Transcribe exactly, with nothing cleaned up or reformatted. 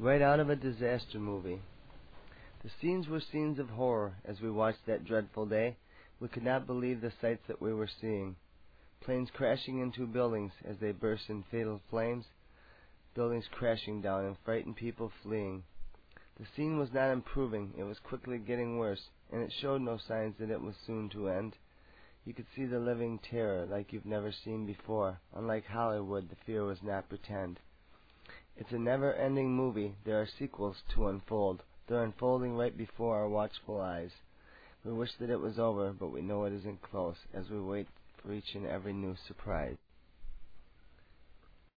right out of a disaster movie. The scenes were scenes of horror as we watched that dreadful day. We could not believe the sights that we were seeing. Planes crashing into buildings as they burst in fatal flames, buildings crashing down and frightened people fleeing. The scene was not improving, it was quickly getting worse, and it showed no signs that it was soon to end. You could see the living terror like you've never seen before. Unlike Hollywood, the fear was not pretend. It's a never-ending movie. There are sequels to unfold. They're unfolding right before our watchful eyes. We wish that it was over, but we know it isn't close as we wait for each and every new surprise.